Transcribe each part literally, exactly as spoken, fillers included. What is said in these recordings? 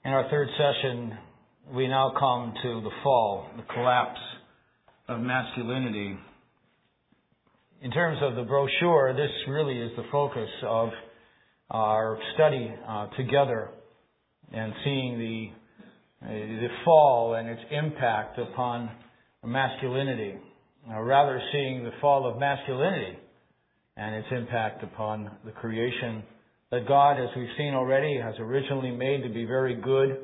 In our third session, we now come to the fall, the collapse of masculinity. In terms of the brochure, this really is the focus of our study uh, together and seeing the, uh, the fall and its impact upon masculinity, or rather seeing the fall of masculinity and its impact upon the creation that God, as we've seen already, has originally made to be very good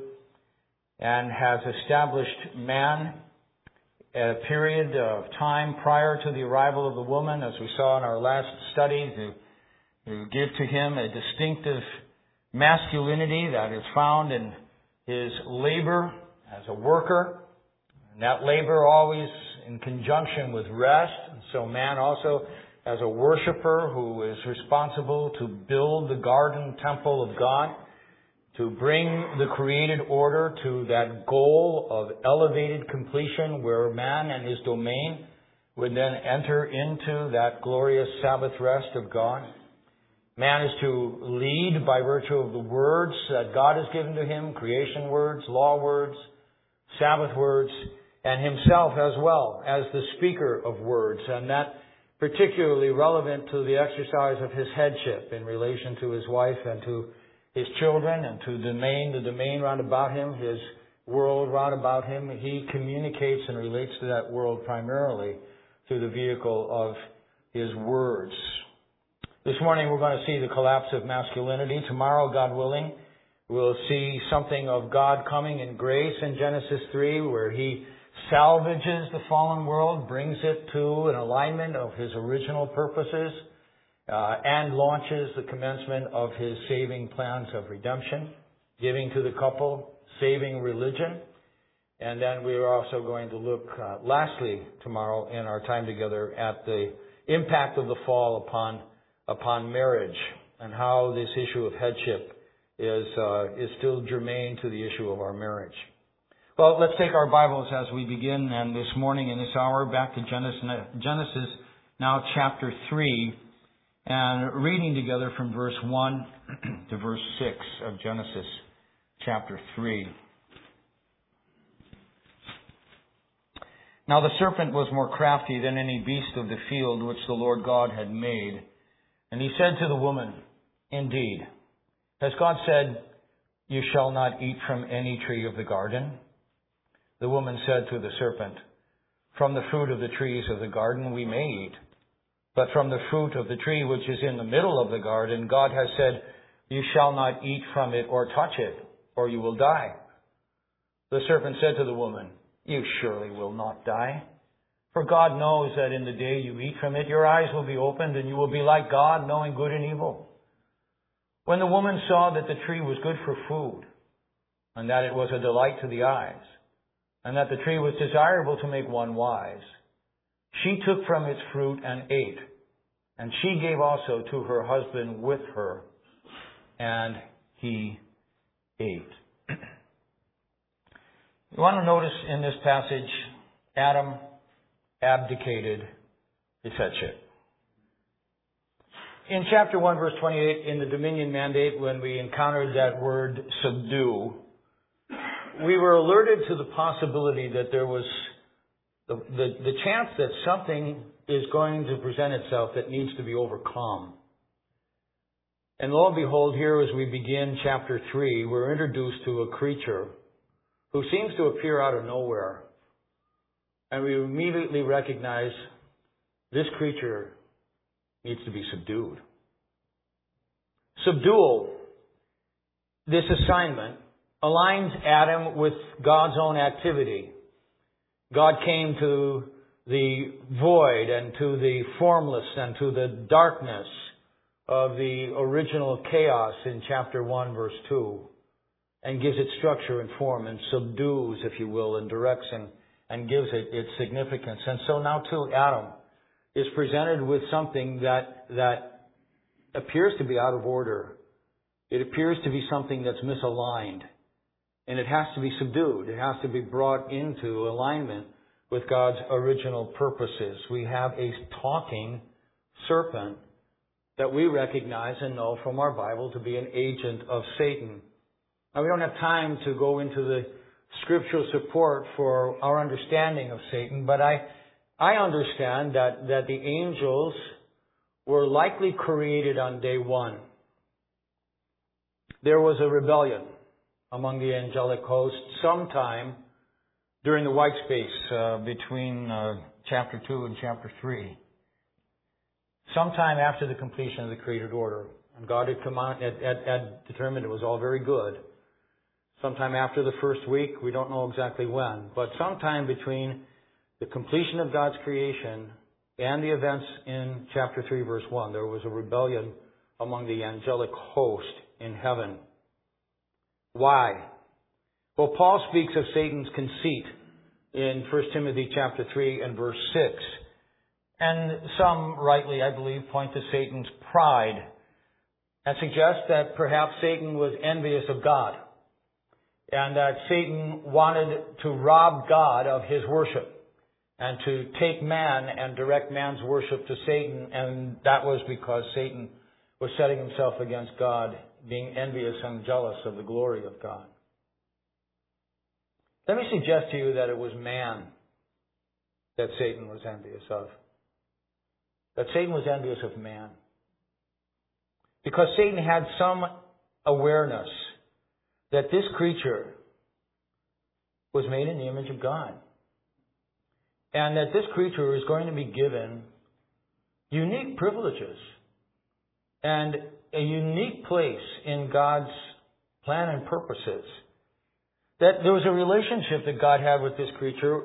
and has established man at a period of time prior to the arrival of the woman, as we saw in our last study, to, to give to him a distinctive masculinity that is found in his labor as a worker, and that labor always in conjunction with rest. And so man also as a worshiper who is responsible to build the garden temple of God, to bring the created order to that goal of elevated completion where man and his domain would then enter into that glorious Sabbath rest of God. Man is to lead by virtue of the words that God has given to him, creation words, law words, Sabbath words, and himself as well as the speaker of words, and that particularly relevant to the exercise of his headship in relation to his wife and to his children and to the domain, the domain round about him, his world round about him. He communicates and relates to that world primarily through the vehicle of his words. This morning we're going to see the collapse of masculinity. Tomorrow, God willing, we'll see something of God coming in grace in Genesis three, where he salvages the fallen world, brings it to an alignment of his original purposes, uh, and launches the commencement of his saving plans of redemption, giving to the couple saving religion. And then we are also going to look, uh, lastly, tomorrow in our time together at the impact of the fall upon upon marriage and how this issue of headship is uh, is still germane to the issue of our marriage. Well, let's take our Bibles as we begin, and this morning in this hour, back to Genesis, Genesis now chapter three, and reading together from verse one to verse six of Genesis chapter three. Now the serpent was more crafty than any beast of the field which the Lord God had made. And he said to the woman, Indeed, has God said, You shall not eat from any tree of the garden? The woman said to the serpent, From the fruit of the trees of the garden we may eat. But from the fruit of the tree which is in the middle of the garden, God has said, You shall not eat from it or touch it, or you will die. The serpent said to the woman, You surely will not die. For God knows that in the day you eat from it, your eyes will be opened, and you will be like God, knowing good and evil. When the woman saw that the tree was good for food, and that it was a delight to the eyes, and that the tree was desirable to make one wise, she took from its fruit and ate, and she gave also to her husband with her, and he ate. You want to notice in this passage, Adam abdicated his headship. In chapter one, verse twenty-eight, in the dominion mandate, when we encountered that word subdue, we were alerted to the possibility that there was the, the, the chance that something is going to present itself that needs to be overcome. And lo and behold, here as we begin chapter three, we're introduced to a creature who seems to appear out of nowhere. And we immediately recognize this creature needs to be subdued. Subdual, this assignment, aligns Adam with God's own activity. God came to the void and to the formless and to the darkness of the original chaos in chapter one, verse two, and gives it structure and form and subdues, if you will, and directs and, and gives it its significance. And so now too, Adam is presented with something that, that appears to be out of order. It appears to be something that's misaligned. And it has to be subdued. It has to be brought into alignment with God's original purposes. We have a talking serpent that we recognize and know from our Bible to be an agent of Satan. Now, we don't have time to go into the scriptural support for our understanding of Satan, but I, I understand that, that the angels were likely created on day one. There was a rebellion among the angelic host sometime during the white space uh, between uh, chapter two and chapter three. Sometime after the completion of the created order. And God had, come out, had, had, had determined it was all very good. Sometime after the first week, we don't know exactly when, but sometime between the completion of God's creation and the events in chapter three, verse one, there was a rebellion among the angelic host in heaven. Why? Well, Paul speaks of Satan's conceit in First Timothy chapter three and verse six. And some, rightly, I believe, point to Satan's pride and suggest that perhaps Satan was envious of God and that Satan wanted to rob God of his worship and to take man and direct man's worship to Satan, and that was because Satan was setting himself against God, being envious and jealous of the glory of God. Let me suggest to you that it was man that Satan was envious of. That Satan was envious of man. Because Satan had some awareness that this creature was made in the image of God. And that this creature is going to be given unique privileges and a unique place in God's plan and purposes. That there was a relationship that God had with this creature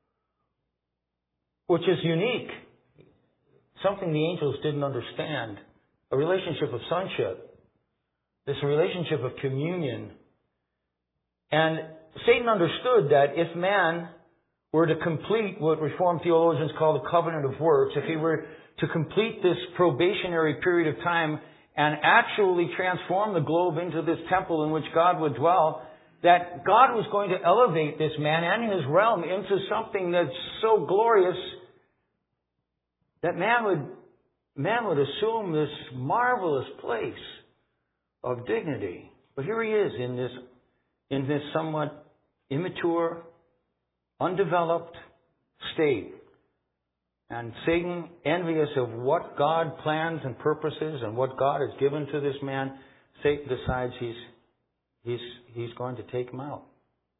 which is unique. Something the angels didn't understand. A relationship of sonship. This relationship of communion. And Satan understood that if man were to complete what Reformed theologians call the covenant of works, if he were to complete this probationary period of time and actually transform the globe into this temple in which God would dwell, that God was going to elevate this man and his realm into something that's so glorious that man would, man would assume this marvelous place of dignity. But here he is in this, in this somewhat immature, undeveloped state. And Satan, envious of what God plans and purposes and what God has given to this man, Satan decides he's, he's, he's going to take him out.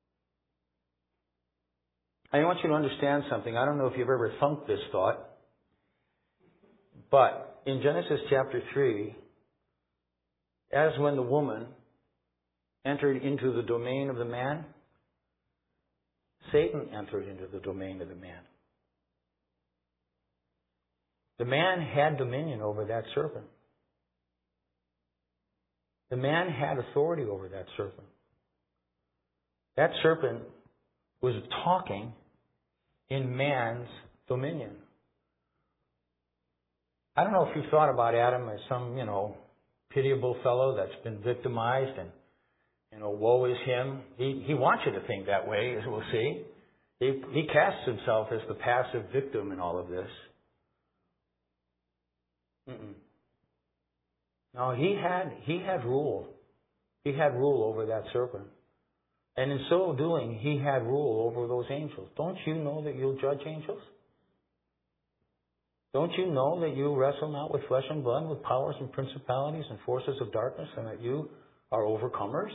I want you to understand something. I don't know if you've ever thunk this thought. But in Genesis chapter three, as when the woman entered into the domain of the man, Satan entered into the domain of the man. The man had dominion over that serpent. The man had authority over that serpent. That serpent was talking in man's dominion. I don't know if you've thought about Adam as some, you know, pitiable fellow that's been victimized and, you know, woe is him. He, he wants you to think that way, as we'll see. He, he casts himself as the passive victim in all of this. Mm-mm. No, he had, he had rule. He had rule over that serpent. And in so doing, he had rule over those angels. Don't you know that you'll judge angels? Don't you know that you wrestle not with flesh and blood, with powers and principalities and forces of darkness, and that you are overcomers?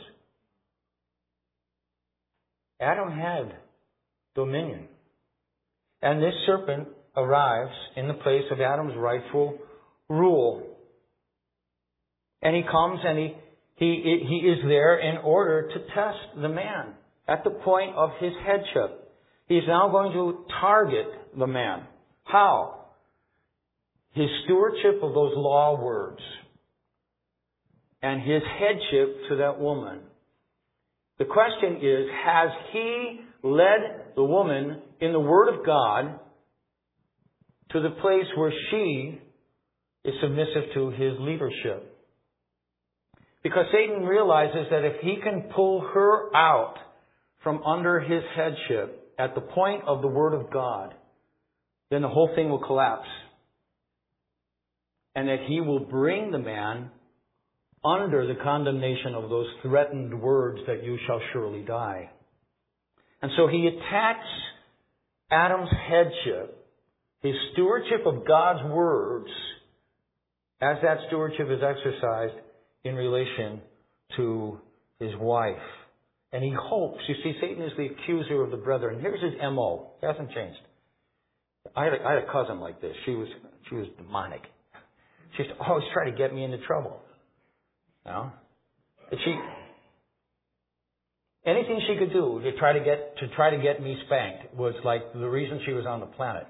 Adam had dominion. And this serpent arrives in the place of Adam's rightful rule. And he comes and he, he, he is there in order to test the man at the point of his headship. He's now going to target the man. How? His stewardship of those law words and his headship to that woman. The question is, has he led the woman in the Word of God to the place where she is submissive to his leadership? Because Satan realizes that if he can pull her out from under his headship at the point of the Word of God, then the whole thing will collapse. And that he will bring the man under the condemnation of those threatened words that you shall surely die. And so he attacks Adam's headship, his stewardship of God's words, as that stewardship is exercised in relation to his wife. And he hopes, you see, Satan is the accuser of the brethren. Here's his M O. It hasn't changed. I had, a, I had a cousin like this. She was she was demonic. She used to always try to get me into trouble. You know? And she, anything she could do to try to get to try to get me spanked was like the reason she was on the planet.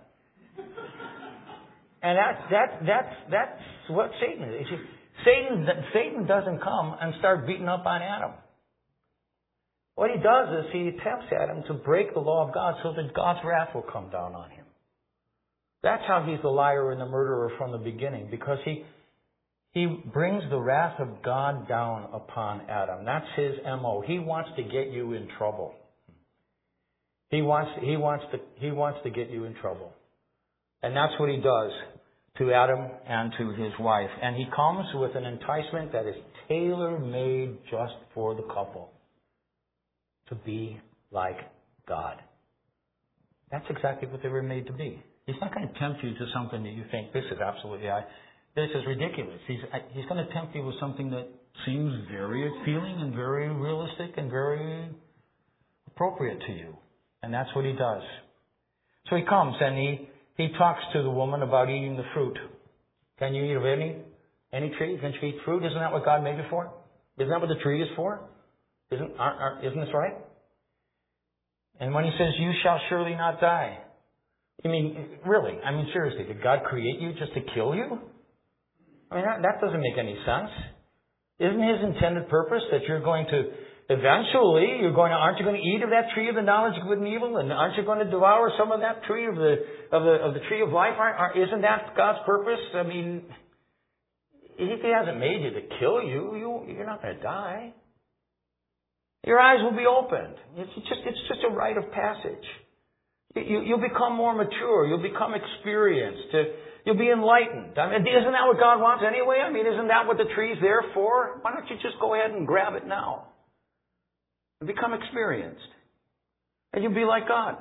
And that's that that's that's what Satan is. Satan Satan doesn't come and start beating up on Adam. What he does is he attempts Adam to break the law of God so that God's wrath will come down on him. That's how he's the liar and the murderer from the beginning, because he he brings the wrath of God down upon Adam. That's his M O. He wants to get you in trouble. He wants he wants to he wants to get you in trouble. And that's what he does to Adam and to his wife. And he comes with an enticement that is tailor-made just for the couple. To be like God. That's exactly what they were made to be. He's not going to tempt you to something that you think, this is absolutely, I, this is ridiculous. He's, he's going to tempt you with something that seems very appealing and very realistic and very appropriate to you. And that's what he does. So he comes and he, he talks to the woman about eating the fruit. Can you eat of any, any tree? Can you eat fruit? Isn't that what God made you for? Isn't that what the tree is for? Isn't, aren't, aren't, isn't this right? And when he says, you shall surely not die. I mean, really, I mean, seriously, did God create you just to kill you? I mean, that, that doesn't make any sense. Isn't his intended purpose that you're going to, eventually, you're going to, aren't you going to eat of that tree of the knowledge of good and evil? And aren't you going to devour some of that tree of the, of the, of the tree of life? Aren't, aren't, isn't that God's purpose? I mean, if he hasn't made you to kill you, you you're not going to die. Your eyes will be opened. It's just, it's just a rite of passage. You, you'll become more mature. You'll become experienced. You'll be enlightened. I mean, isn't that what God wants anyway? I mean, isn't that what the tree's there for? Why don't you just go ahead and grab it now? And become experienced. And you'll be like God.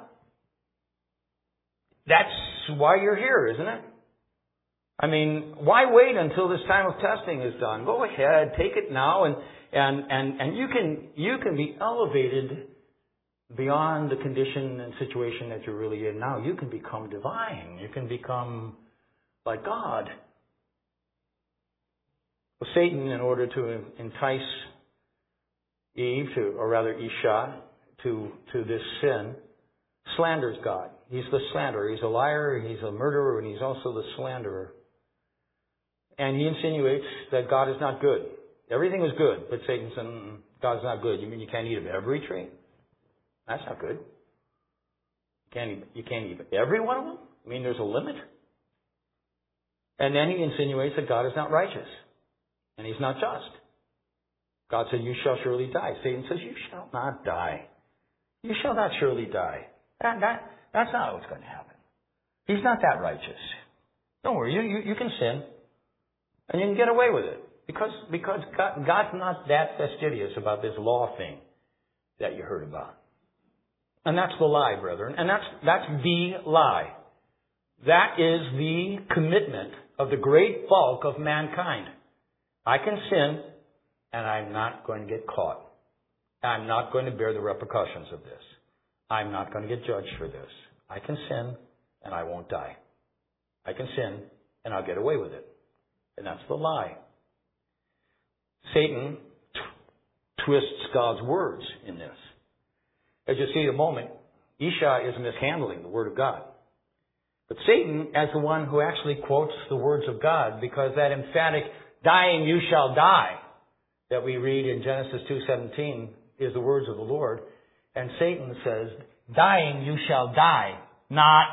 That's why you're here, isn't it? I mean, why wait until this time of testing is done? Go ahead, take it now, and and and, and you can you can be elevated beyond the condition and situation that you're really in now. You can become divine. You can become like God. Well, Satan, in order to entice Eve, to, or rather Isha, to to this sin, slanders God. He's the slanderer. He's a liar, he's a murderer, and he's also the slanderer. And he insinuates that God is not good. Everything is good, but Satan says, mm, God's not good. You mean you can't eat of every tree? That's not good. You can't eat, you can't eat every one of them? I mean, there's a limit. And then he insinuates that God is not righteous. And he's not just. God said, you shall surely die. Satan says, you shall not die. You shall not surely die. That, that, that's not what's going to happen. He's not that righteous. Don't worry, you, you, you can sin. And you can get away with it. Because, because God, God's not that fastidious about this law thing that you heard about. And that's the lie, brethren. And that's, that's the lie. That is the commitment of the great bulk of mankind. I can sin, and I'm not going to get caught. I'm not going to bear the repercussions of this. I'm not going to get judged for this. I can sin, and I won't die. I can sin, and I'll get away with it. And that's the lie. Satan t- twists God's words in this. As you see in a moment, Isha is mishandling the Word of God. But Satan, as the one who actually quotes the words of God, because that emphatic, dying you shall die, that we read in Genesis two seventeen is the words of the Lord. And Satan says, dying you shall die, not.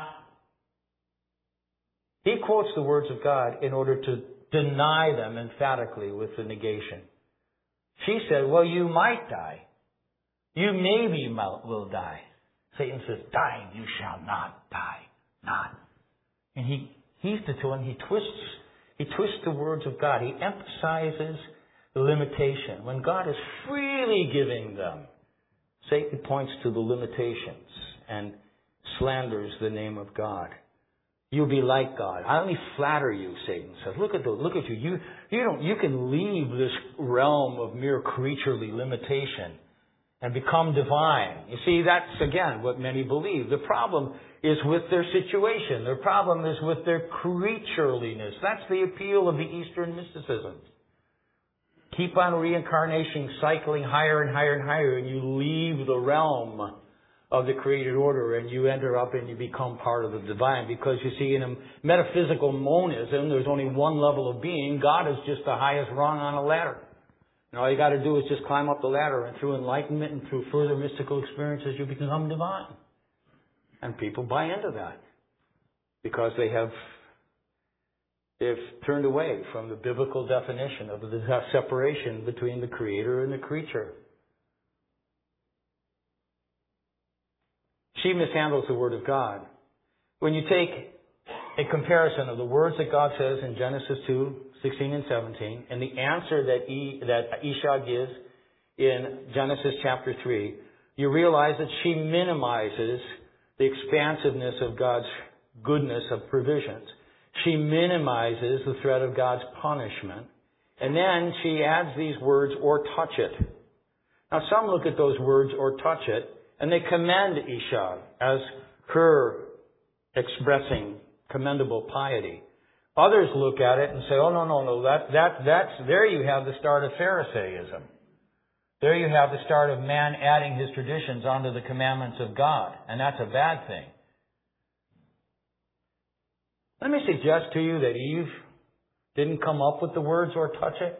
He quotes the words of God in order to deny them emphatically with the negation. She said, well, you might die. You maybe will die. Satan says, dying you shall not die, not. And he, he's the one, he twists, he twists the words of God. He emphasizes the limitation. When God is freely giving them, Satan points to the limitations and slanders the name of God. You'll be like God. I only flatter you, Satan says. Look at the, look at you. You, you don't, you can leave this realm of mere creaturely limitation and become divine. You see, that's again what many believe. The problem is with their situation. Their problem is with their creatureliness. That's the appeal of the Eastern mysticism. Keep on reincarnation, cycling higher and higher and higher, and you leave the realm of the created order, and you enter up and you become part of the divine. Because you see, in a metaphysical monism, there's only one level of being. God is just the highest rung on a ladder. And all you got to do is just climb up the ladder, and through enlightenment and through further mystical experiences, you become divine. And people buy into that because they have they've turned away from the biblical definition of the separation between the creator and the creature. She mishandles the Word of God. When you take a comparison of the words that God says in Genesis two, sixteen and seventeen, and the answer that e, that Isha gives in Genesis chapter three, you realize that she minimizes the expansiveness of God's goodness of provisions. She minimizes the threat of God's punishment. And then she adds these words, or touch it. Now some look at those words, or touch it, and they commend Isha as her expressing commendable piety. Others look at it and say, oh, no, no, no, that, that, that's, there you have the start of Pharisaism. There you have the start of man adding his traditions onto the commandments of God. And that's a bad thing. Let me suggest to you that Eve didn't come up with the words, or touch it.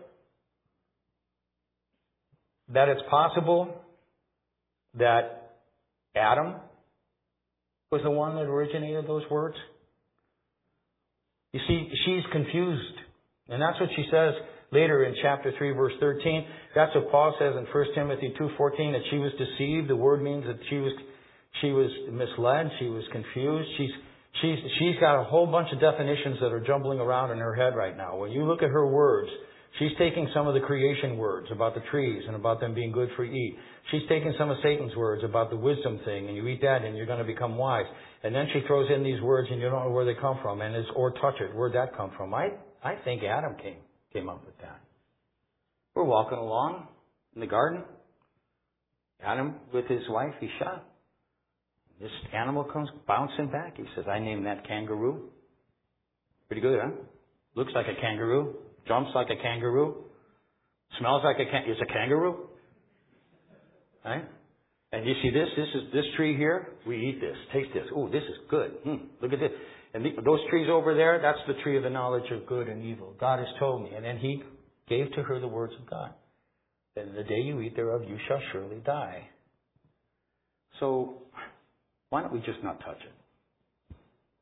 That it's possible that Adam was the one that originated those words. You see, she's confused. And that's what she says later in chapter three, verse thirteen. That's what Paul says in First Timothy two fourteen, that she was deceived. The word means that she was she was misled. She was confused. She's she's she's got a whole bunch of definitions that are jumbling around in her head right now. When you look at her words, she's taking some of the creation words about the trees and about them being good for eat. She's taking some of Satan's words about the wisdom thing, and you eat that and you're going to become wise. And then she throws in these words and you don't know where they come from. And it's, or touch it. Where'd that come from? I, I think Adam came, came up with that. We're walking along in the garden. Adam with his wife, Isha. This animal comes bouncing back. He says, I named that kangaroo. Pretty good, huh? Looks like a kangaroo. Jumps like a kangaroo. Smells like a kangaroo. It's a kangaroo. Right? And you see this? This is this tree here. We eat this. Taste this. Oh, this is good. Hmm, look at this. And the, those trees over there, that's the tree of the knowledge of good and evil. God has told me. And then he gave to her the words of God. Then the day you eat thereof, you shall surely die. So why don't we just not touch it?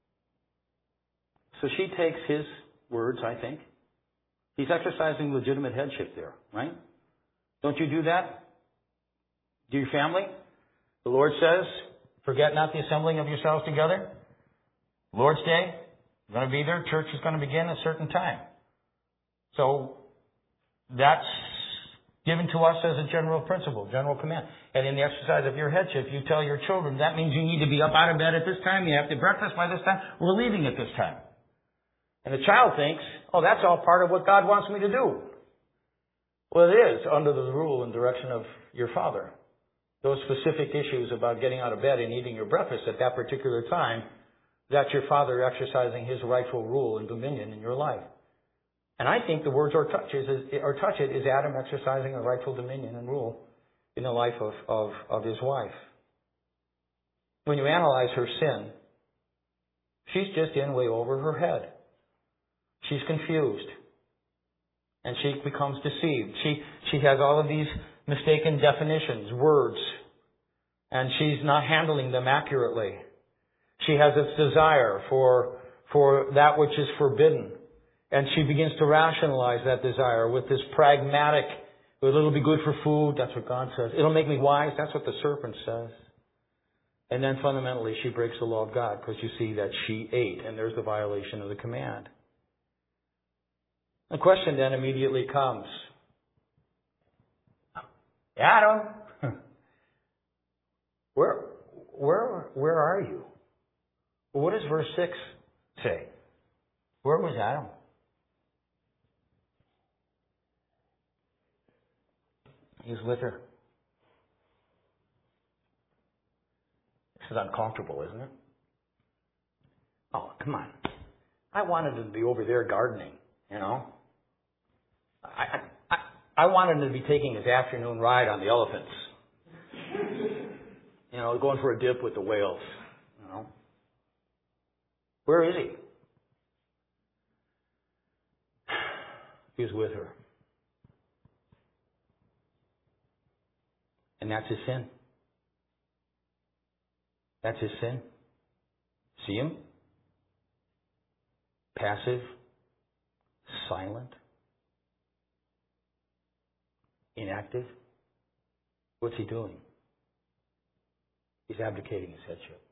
So she takes his words, I think. He's exercising legitimate headship there, right? Don't you do that? Do your family? The Lord says, forget not the assembling of yourselves together. Lord's Day, you're going to be there. Church is going to begin at a certain time. So that's given to us as a general principle, general command. And in the exercise of your headship, you tell your children, that means you need to be up out of bed at this time. You have to breakfast by this time. We're leaving at this time. And the child thinks, oh, that's all part of what God wants me to do. Well, it is under the rule and direction of your father. Those specific issues about getting out of bed and eating your breakfast at that particular time, that's your father exercising his rightful rule and dominion in your life. And I think the words or touch, is, or touch it is Adam exercising a rightful dominion and rule in the life of, of, of his wife. When you analyze her sin, she's just in way over her head. She's confused. And she becomes deceived. She, she has all of these mistaken definitions, words, and she's not handling them accurately. She has this desire for, for that which is forbidden. And she begins to rationalize that desire with this pragmatic, it'll be good for food, that's what God says. It'll make me wise, that's what the serpent says. And then fundamentally she breaks the law of God because you see that she ate, and there's the violation of the command. The question then immediately comes, Adam, where, where, where are you? Well, what does verse six say? Where was Adam? He was with her. This is uncomfortable, isn't it? Oh, come on. I wanted him to be over there gardening, you know. I, I, I wanted him to be taking his afternoon ride on the elephants. You know, going for a dip with the whales, you know. Where is he? He was with her. And that's his sin. That's his sin. See him? Passive, silent, inactive. What's he doing? He's abdicating his headship.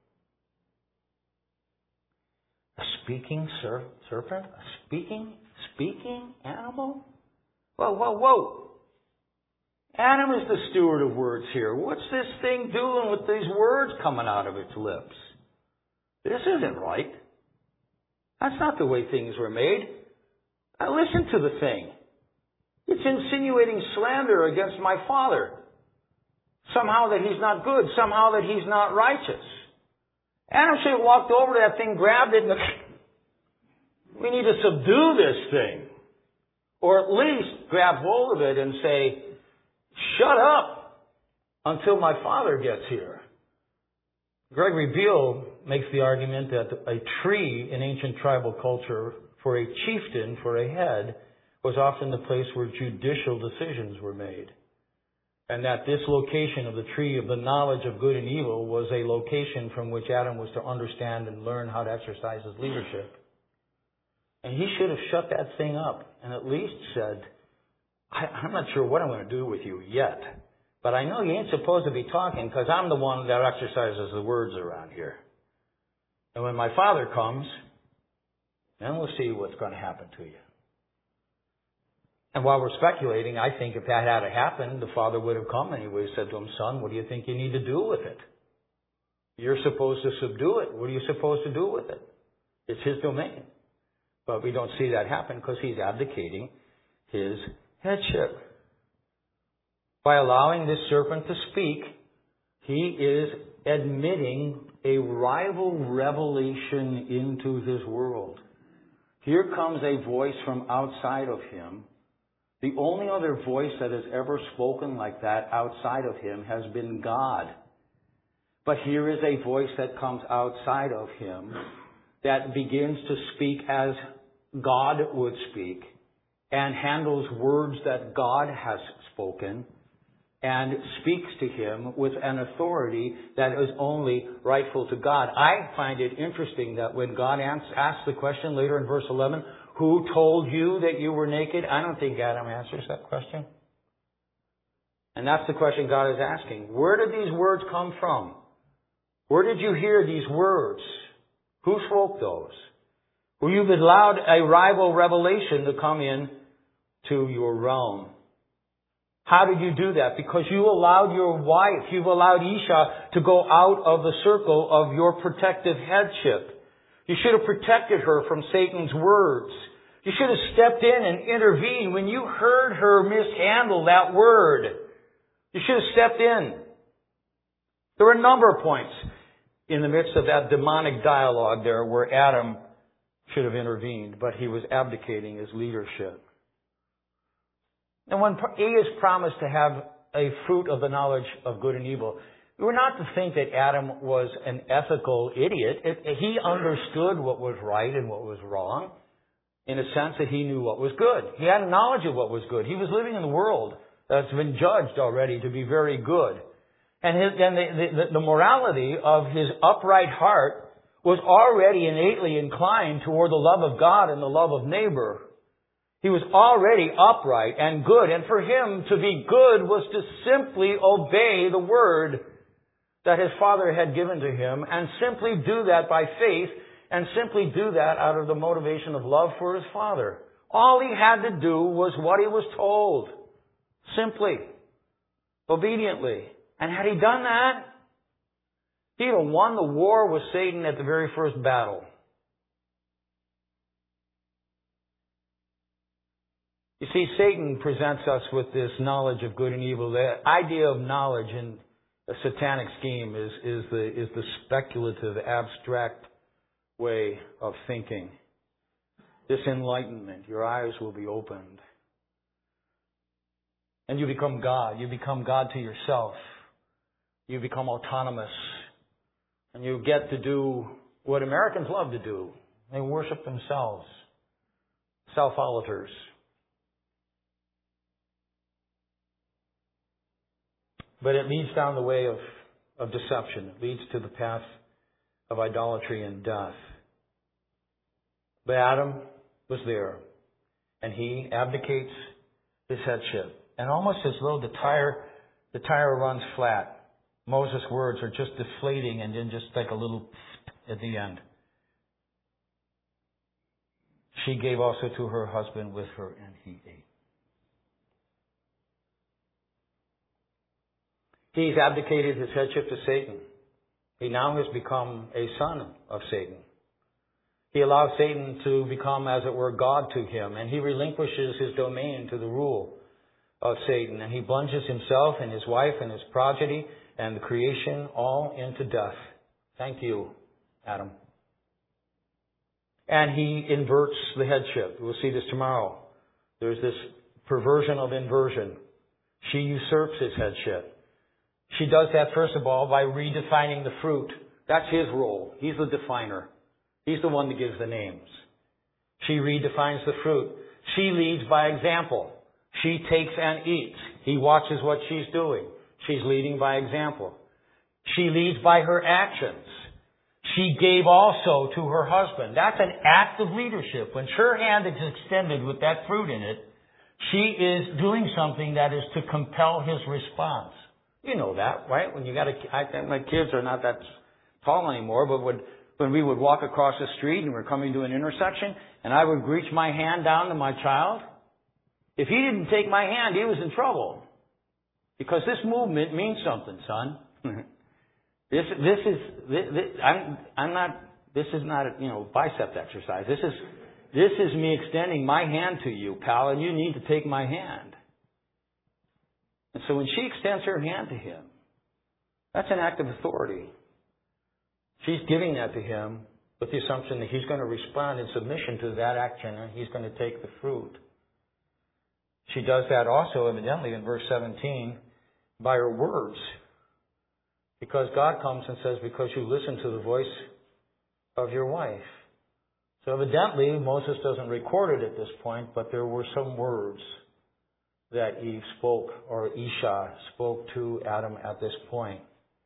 A speaking ser- serpent? A speaking, speaking animal? Whoa, whoa, whoa. Adam is the steward of words here. What's this thing doing with these words coming out of its lips? This isn't right. That's not the way things were made. Now listen to the thing. It's insinuating slander against my father. Somehow that he's not good. Somehow that he's not righteous. Adam should have walked over to that thing, grabbed it, and we need to subdue this thing. Or at least grab hold of it and say, shut up until my father gets here. Gregory Beale makes the argument that a tree in ancient tribal culture for a chieftain, for a head, was often the place where judicial decisions were made. And that this location of the tree of the knowledge of good and evil was a location from which Adam was to understand and learn how to exercise his leadership. And he should have shut that thing up and at least said, I, I'm not sure what I'm going to do with you yet. But I know you ain't supposed to be talking because I'm the one that exercises the words around here. And when my father comes, then we'll see what's going to happen to you. And while we're speculating, I think if that had happened, the father would have come and he would have said to him, son, what do you think you need to do with it? You're supposed to subdue it. What are you supposed to do with it? It's his domain. But we don't see that happen because he's abdicating his headship. By allowing this serpent to speak, he is admitting a rival revelation into his world. Here comes a voice from outside of him. The only other voice that has ever spoken like that outside of him has been God. But here is a voice that comes outside of him that begins to speak as God would speak and handles words that God has spoken and speaks to him with an authority that is only rightful to God. I find it interesting that when God asks the question later in verse eleven, who told you that you were naked? I don't think Adam answers that question. And that's the question God is asking. Where did these words come from? Where did you hear these words? Who spoke those? Well, you've allowed a rival revelation to come in to your realm. How did you do that? Because you allowed your wife, you've allowed Isha to go out of the circle of your protective headship. You should have protected her from Satan's words. You should have stepped in and intervened when you heard her mishandle that word. You should have stepped in. There were a number of points in the midst of that demonic dialogue there where Adam should have intervened, but he was abdicating his leadership. And when he is promised to have a fruit of the knowledge of good and evil, we're not to think that Adam was an ethical idiot. It, it, he understood what was right and what was wrong in a sense that he knew what was good. He had knowledge of what was good. He was living in the world that's been judged already to be very good. And, his, and the, the, the morality of his upright heart was already innately inclined toward the love of God and the love of neighbor. He was already upright and good. And for him to be good was to simply obey the word that his father had given to him and simply do that by faith and simply do that out of the motivation of love for his father. All he had to do was what he was told. Simply. obediently. And had he done that, he would have won the war with Satan at the very first battle. You see, Satan presents us with this knowledge of good and evil. The idea of knowledge in a satanic scheme is, is, the, is the speculative, abstract way of thinking. This enlightenment, your eyes will be opened. And you become God. You become God to yourself. You become autonomous. And you get to do what Americans love to do. They worship themselves. Self-idolaters. But it leads down the way of, of deception. It leads to the path of idolatry and death. But Adam was there. And he abdicates his headship. And almost as though the tire, the tire runs flat. Moses' words are just deflating and then just like a little at the end. She gave also to her husband with her, and he ate. He's abdicated his headship to Satan. He now has become a son of Satan. He allows Satan to become, as it were, God to him, and he relinquishes his domain to the rule of Satan, and he plunges himself and his wife and his progeny and the creation all into death. Thank you, Adam. And he inverts the headship. We'll see this tomorrow. There's this perversion of inversion. She usurps his headship. She does that, first of all, by redefining the fruit. That's his role. He's the definer. He's the one that gives the names. She redefines the fruit. She leads by example. She takes and eats. He watches what she's doing. She's leading by example. She leads by her actions. She gave also to her husband. That's an act of leadership. When her hand is extended with that fruit in it, she is doing something that is to compel his response. You know that, right? When you got a, I think my kids are not that tall anymore, but when, when we would walk across the street and we're coming to an intersection and I would reach my hand down to my child, if he didn't take my hand, he was in trouble. Because this movement means something, son. this, this is, this, this, I'm, I'm not, this is not a, you know, bicep exercise. This is, this is me extending my hand to you, pal, and you need to take my hand. And so when she extends her hand to him, that's an act of authority. She's giving that to him with the assumption that he's going to respond in submission to that action and he's going to take the fruit. She does that also, evidently, in verse seventeen, by her words. Because God comes and says, because you listen to the voice of your wife. So evidently, Moses doesn't record it at this point, but there were some words that Eve spoke, or Isha spoke to Adam at this point.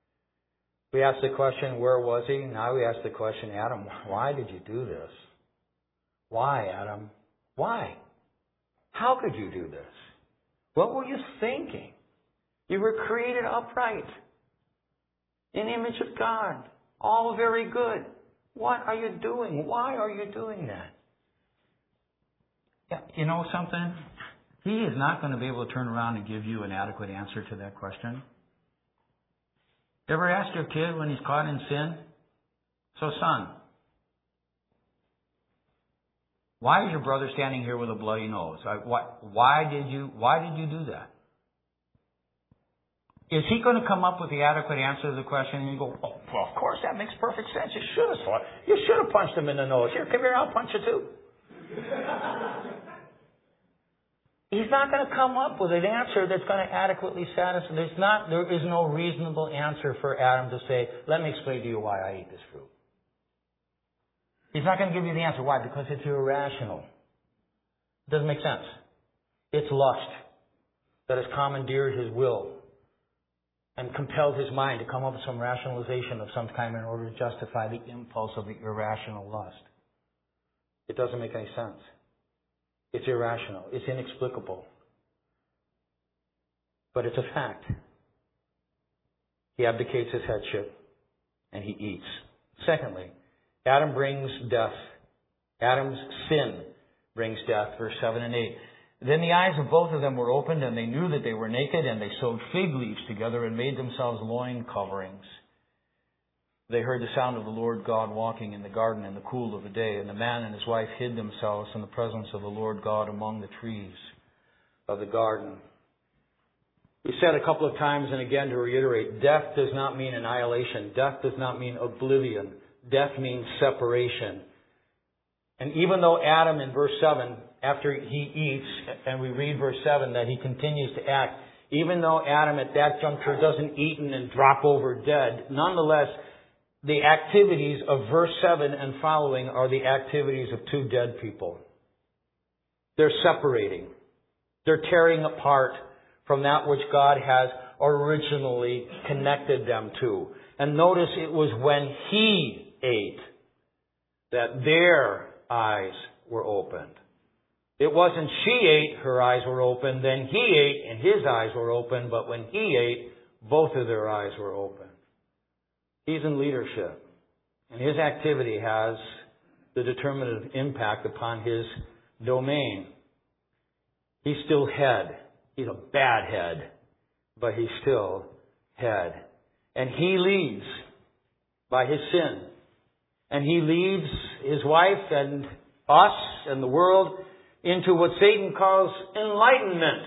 We asked the question, where was he? Now we ask the question, Adam, why did you do this? Why, Adam? Why? How could you do this? What were you thinking? You were created upright, in the image of God, all very good. What are you doing? Why are you doing that? Yeah, you know something? He is not going to be able to turn around and give you an adequate answer to that question. Ever ask your kid when he's caught in sin? So, son, why is your brother standing here with a bloody nose? Why, why did you, why did you do that? Is he going to come up with the adequate answer to the question and you go, oh, well, of course, that makes perfect sense. You should have fought. You should have punched him in the nose. Here, come here, I'll punch you too. He's not going to come up with an answer that's going to adequately satisfy. There's not, there is no reasonable answer for Adam to say, let me explain to you why I ate this fruit. He's not going to give you the answer. Why? Because it's irrational. It doesn't make sense. It's lust that has commandeered his will and compelled his mind to come up with some rationalization of some kind in order to justify the impulse of the irrational lust. It doesn't make any sense. It's irrational. It's inexplicable. But it's a fact. He abdicates his headship and he eats. Secondly, Adam brings death. Adam's sin brings death. Verse seven and eight. Then the eyes of both of them were opened, and they knew that they were naked, and they sewed fig leaves together and made themselves loin coverings. They heard the sound of the Lord God walking in the garden in the cool of the day, and the man and his wife hid themselves in the presence of the Lord God among the trees of the garden. We said a couple of times, and again to reiterate, death does not mean annihilation. Death does not mean oblivion. Death means separation. And even though Adam in verse seven, after he eats, and we read verse seven that he continues to act, even though Adam at that juncture doesn't eat and drop over dead, nonetheless, the activities of verse seven and following are the activities of two dead people. They're separating. They're tearing apart from that which God has originally connected them to. And notice it was when he ate that their eyes were opened. It wasn't she ate, her eyes were open, then he ate and his eyes were open, but when he ate, both of their eyes were open. He's in leadership, and his activity has the determinative impact upon his domain. He's still head. He's a bad head, but he's still head. And he leads by his sin. And he leads his wife and us and the world into what Satan calls enlightenment.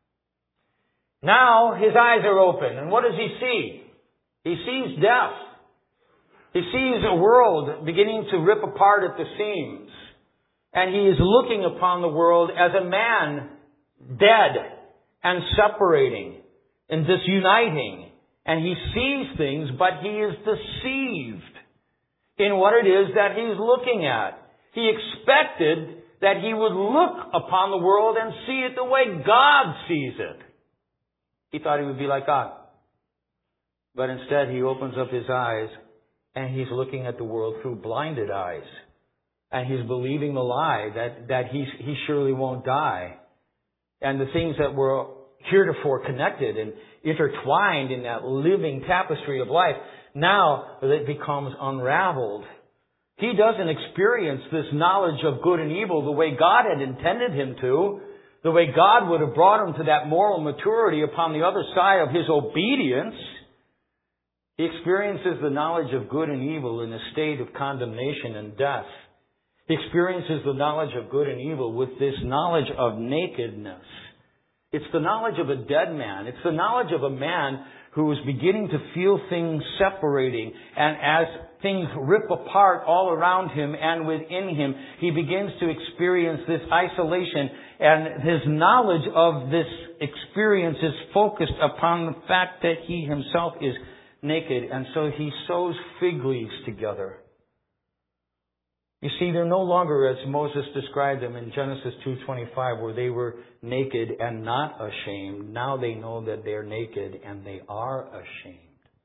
Now his eyes are open. And what does he see? He sees death. He sees a world beginning to rip apart at the seams. And he is looking upon the world as a man dead and separating and disuniting. And he sees things, but he is deceived in what it is that he's looking at. He expected that he would look upon the world and see it the way God sees it. He thought he would be like God. But instead he opens up his eyes and he's looking at the world through blinded eyes. And he's believing the lie that, that he, he surely won't die. And the things that were heretofore connected and intertwined in that living tapestry of life, now it becomes unraveled. He doesn't experience this knowledge of good and evil the way God had intended him to, the way God would have brought him to that moral maturity upon the other side of his obedience. He experiences the knowledge of good and evil in a state of condemnation and death. He experiences the knowledge of good and evil with this knowledge of nakedness. It's the knowledge of a dead man. It's the knowledge of a man who is beginning to feel things separating. And as things rip apart all around him and within him, he begins to experience this isolation. And his knowledge of this experience is focused upon the fact that he himself is naked. And so he sews fig leaves together. You see, they're no longer, as Moses described them in Genesis two twenty-five, where they were naked and not ashamed. Now they know that they're naked and they are ashamed.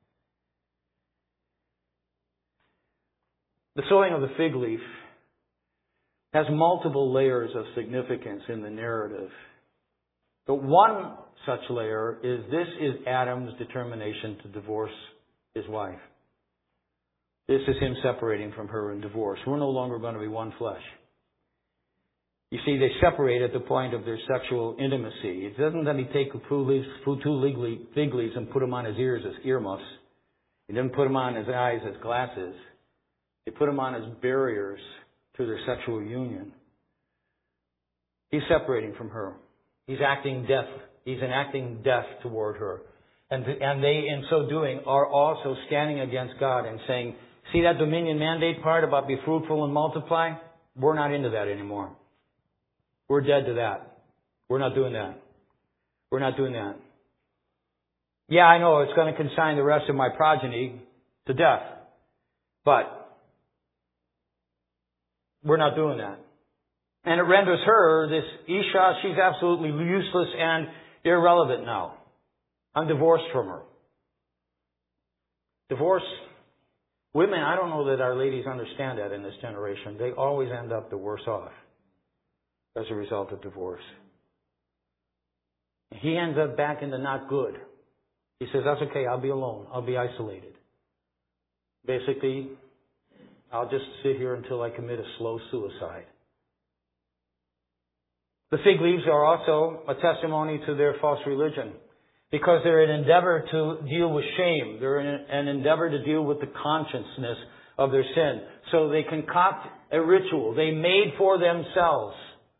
The sewing of the fig leaf has multiple layers of significance in the narrative. But one such layer is this is Adam's determination to divorce his wife. This is him separating from her in divorce. We're no longer going to be one flesh. You see, they separate at the point of their sexual intimacy. It doesn't that he take two fig leaves and put them on his ears as earmuffs. He didn't put them on his eyes as glasses. He put them on as barriers to their sexual union. He's separating from her. He's acting death. He's enacting death toward her. And, and they, in so doing, are also standing against God and saying, see that dominion mandate part about be fruitful and multiply? We're not into that anymore. We're dead to that. We're not doing that. We're not doing that. Yeah, I know it's going to consign the rest of my progeny to death. But we're not doing that. And it renders her, this Isha, she's absolutely useless and irrelevant now. I'm divorced from her. Divorce. Women, I don't know that our ladies understand that in this generation. They always end up the worse off as a result of divorce. He ends up back in the not good. He says, that's okay, I'll be alone. I'll be isolated. Basically, I'll just sit here until I commit a slow suicide. The fig leaves are also a testimony to their false religion, because they're an endeavor to deal with shame. They're an, an endeavor to deal with the consciousness of their sin. So they concoct a ritual they made for themselves.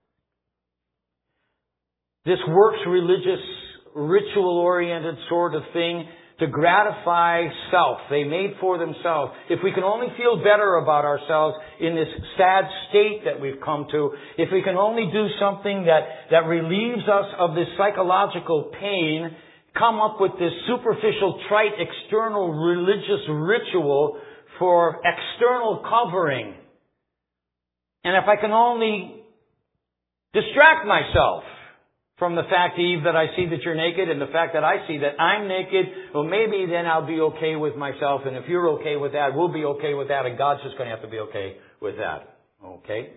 This works religious, ritual-oriented sort of thing to gratify self. They made for themselves. If we can only feel better about ourselves in this sad state that we've come to, if we can only do something that, that relieves us of this psychological pain, come up with this superficial, trite, external religious ritual for external covering. And if I can only distract myself from the fact, Eve, that I see that you're naked, and the fact that I see that I'm naked, well, maybe then I'll be okay with myself, and if you're okay with that, we'll be okay with that, and God's just going to have to be okay with that. Okay?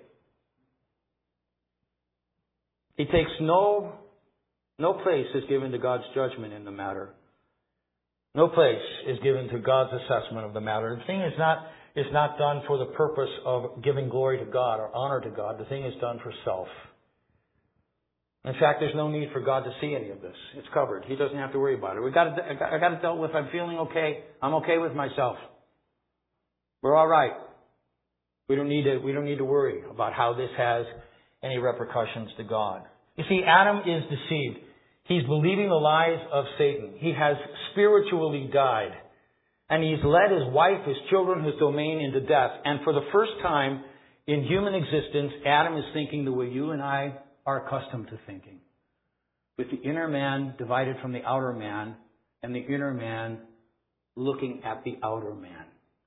He takes no, no place is given to God's judgment in the matter. No place is given to God's assessment of the matter. The thing is not, is not done for the purpose of giving glory to God or honor to God. The thing is done for self. In fact, there's no need for God to see any of this. It's covered. He doesn't have to worry about it. We got it. I got it dealt with. I'm feeling okay. I'm okay with myself. We're all right. We don't need to. We don't need to worry about how this has any repercussions to God. You see, Adam is deceived. He's believing the lies of Satan. He has spiritually died, and he's led his wife, his children, his domain into death. And for the first time in human existence, Adam is thinking the way you and I are accustomed to thinking, with the inner man divided from the outer man, and the inner man looking at the outer man.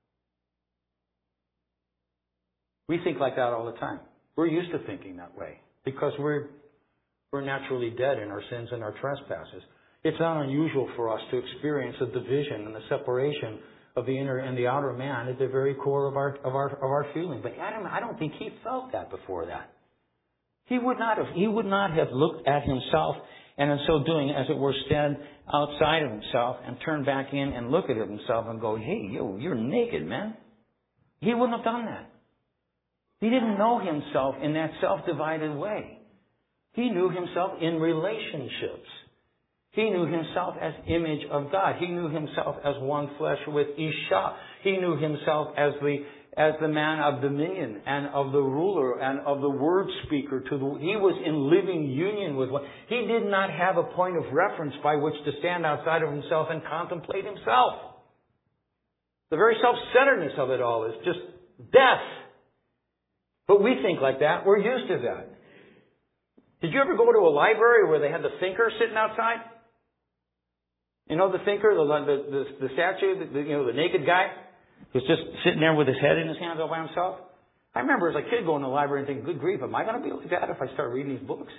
We think like that all the time. We're used to thinking that way because we're we're naturally dead in our sins and our trespasses. It's not unusual for us to experience the division and the separation of the inner and the outer man at the very core of our of our of our feeling. But Adam, I don't think he felt that before that. He would not have, he would not have looked at himself and in so doing, as it were, stand outside of himself and turn back in and look at himself and go, hey, yo, you're naked, man. He wouldn't have done that. He didn't know himself in that self-divided way. He knew himself in relationships. He knew himself as image of God. He knew himself as one flesh with Isha. He knew himself as the as the man of dominion and of the ruler and of the word speaker. To the, he was in living union with one. He did not have a point of reference by which to stand outside of himself and contemplate himself. The very self-centeredness of it all is just death. But we think like that. We're used to that. Did you ever go to a library where they had the thinker sitting outside? You know the thinker, the the the, the statue, the, you know, the naked guy who's just sitting there with his head in his hands all by himself? I remember as a kid going to the library and thinking, good grief, am I going to be like that if I start reading these books?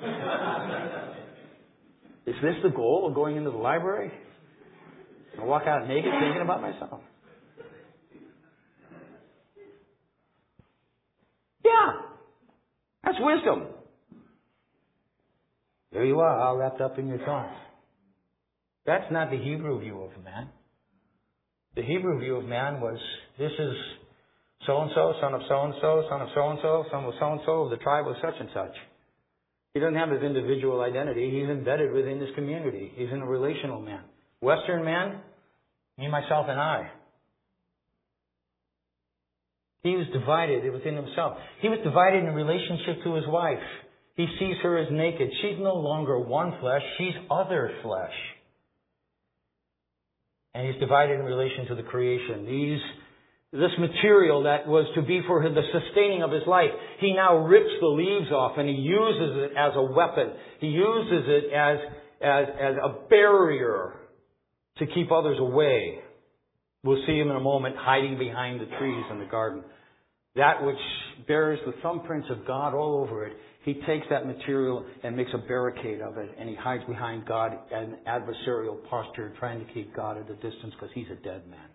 Is this the goal of going into the library? I walk out naked thinking about myself. Yeah, that's wisdom. There you are, all wrapped up in your thoughts. That's not the Hebrew view of man. The Hebrew view of man was, this is so-and-so, son of so-and-so, son of so-and-so, son of so-and-so of the tribe of such and such. He doesn't have his individual identity. He's embedded within this community. He's in a relational man. Western man, me, myself, and I. He was divided within himself. He was divided in relationship to his wife. He sees her as naked. She's no longer one flesh. She's other flesh. And he's divided in relation to the creation. These, this material that was to be for the sustaining of his life, he now rips the leaves off and he uses it as a weapon. He uses it as, as, as a barrier to keep others away. We'll see him in a moment hiding behind the trees in the garden. That which bears the thumbprints of God all over it, he takes that material and makes a barricade of it, and he hides behind God in an adversarial posture, trying to keep God at a distance because he's a dead man.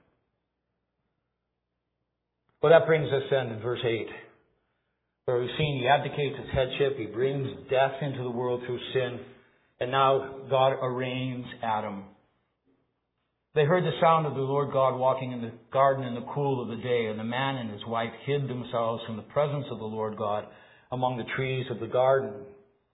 Well, that brings us then to verse eight, where we've seen he abdicates his headship, he brings death into the world through sin, and now God arraigns Adam. They heard the sound of the Lord God walking in the garden in the cool of the day, and the man and his wife hid themselves from the presence of the Lord God among the trees of the garden.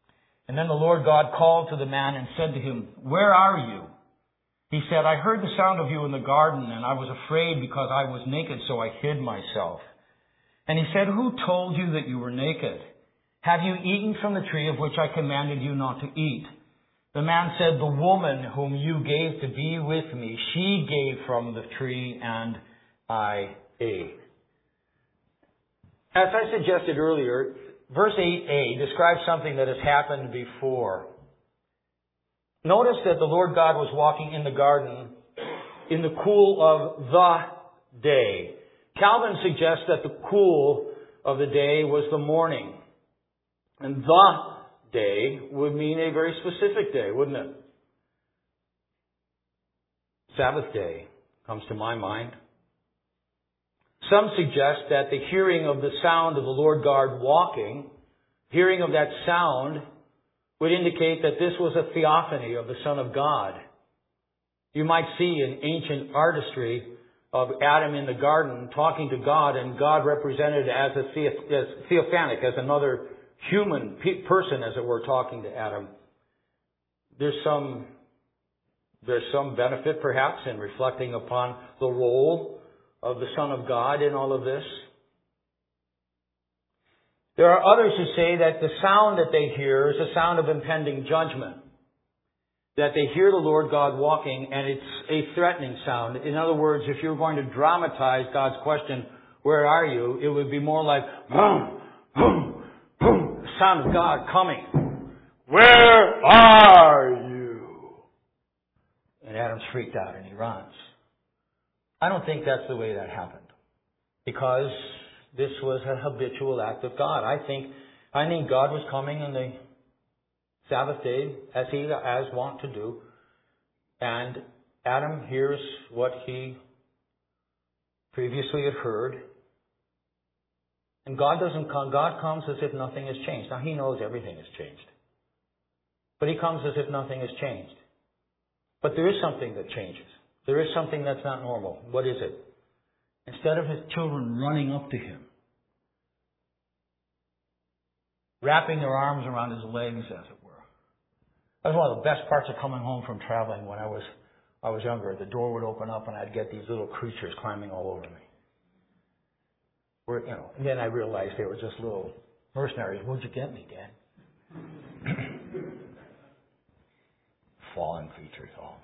And then the Lord God called to the man and said to him, "Where are you?" He said, "I heard the sound of you in the garden, and I was afraid because I was naked, so I hid myself." And he said, "Who told you that you were naked? Have you eaten from the tree of which I commanded you not to eat?" The man said, "The woman whom you gave to be with me, she gave from the tree, and I ate." As I suggested earlier, verse eight a describes something that has happened before. Notice that the Lord God was walking in the garden in the cool of the day. Calvin suggests that the cool of the day was the morning. And the day would mean a very specific day, wouldn't it? Sabbath day comes to my mind. Some suggest that the hearing of the sound of the Lord God walking, hearing of that sound, would indicate that this was a theophany of the Son of God. You might see an ancient artistry of Adam in the garden talking to God, and God represented as a as theophanic, as another human person, as it were, talking to Adam. There's some there's some benefit, perhaps, in reflecting upon the role of the Son of God in all of this. There are others who say that the sound that they hear is a sound of impending judgment. That they hear the Lord God walking, and it's a threatening sound. In other words, if you're going to dramatize God's question, "Where are you?" it would be more like, boom, boom, boom, the sound of God coming. "Where are you?" And Adam's freaked out and he runs. I don't think that's the way that happened, because this was a habitual act of God. I think, I think God was coming in the Sabbath day, as he as wont to do, and Adam hears what he previously had heard, and God doesn't come. God comes as if nothing has changed. Now he knows everything has changed, but he comes as if nothing has changed. But there is something that changes. There is something that's not normal. What is it? Instead of his children running up to him, wrapping their arms around his legs, as it were. That was one of the best parts of coming home from traveling when I was I was younger. The door would open up and I'd get these little creatures climbing all over me. Where, you know, and then I realized they were just little mercenaries. "Where'd you get me, Dad?" Fallen creatures, all.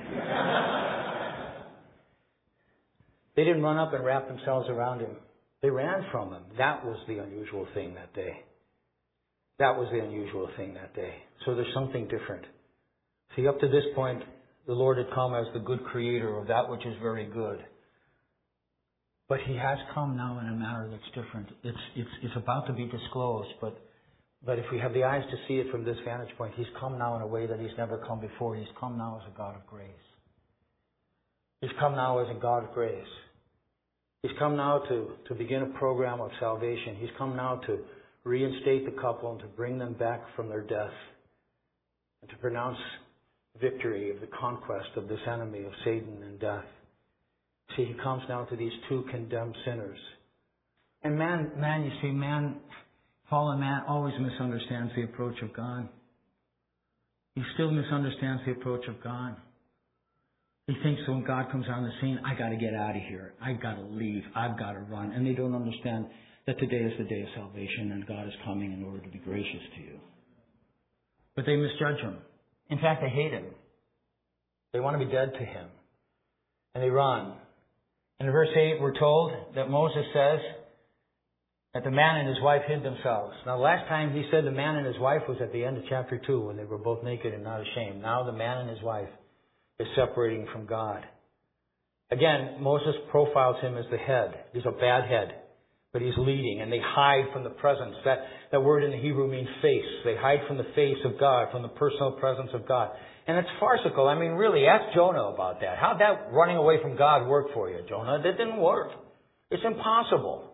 They didn't run up and wrap themselves around him. They ran from him. That was the unusual thing that day. That was the unusual thing that day. So there's something different. See, up to this point, the Lord had come as the good creator of that which is very good. But he has come now in a manner that's different. It's, it's, it's about to be disclosed, but, but if we have the eyes to see it from this vantage point, he's come now in a way that he's never come before. He's come now as a God of grace. He's come now as a God of grace. He's come now to, to begin a program of salvation. He's come now to reinstate the couple and to bring them back from their death and to pronounce victory of the conquest of this enemy of Satan and death. See, he comes now to these two condemned sinners. And man, man, you see, man, fallen man always misunderstands the approach of God. He still misunderstands the approach of God. He thinks that when God comes on the scene, I got to get out of here. I've got to leave. I've got to run. And they don't understand that today is the day of salvation and God is coming in order to be gracious to you. But they misjudge him. In fact, they hate him. They want to be dead to him. And they run. And in verse eight, we're told that Moses says that the man and his wife hid themselves. Now, last time he said the man and his wife was at the end of chapter two when they were both naked and not ashamed. Now the man and his wife is separating from God. Again, Moses profiles him as the head. He's a bad head, but he's leading, and they hide from the presence. That, that word in the Hebrew means face. They hide from the face of God, from the personal presence of God. And it's farcical. I mean, really, ask Jonah about that. How'd that running away from God work for you, Jonah? That didn't work. It's impossible.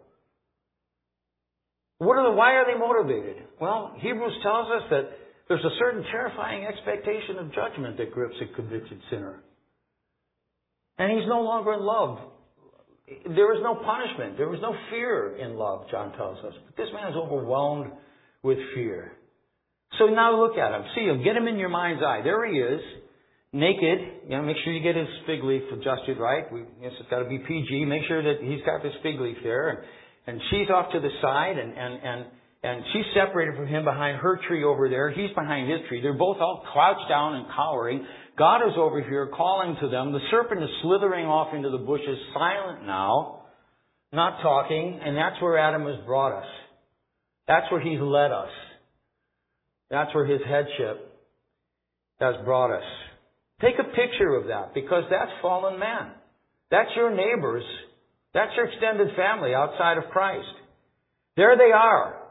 What are the, why are they motivated? Well, Hebrews tells us that there's a certain terrifying expectation of judgment that grips a convicted sinner. And he's no longer in love. There is no punishment. There is no fear in love, John tells us. But this man is overwhelmed with fear. So now look at him. See him. Get him in your mind's eye. There he is. Naked. You know, make sure you get his fig leaf adjusted right. We, yes, it's got to be P G. Make sure that he's got this fig leaf there. And, and she's off to the side. And, and, and, and she's separated from him behind her tree over there. He's behind his tree. They're both all crouched down and cowering. God is over here calling to them. The serpent is slithering off into the bushes, silent now, not talking. And that's where Adam has brought us. That's where he's led us. That's where his headship has brought us. Take a picture of that, because that's fallen man. That's your neighbors. That's your extended family outside of Christ. There they are,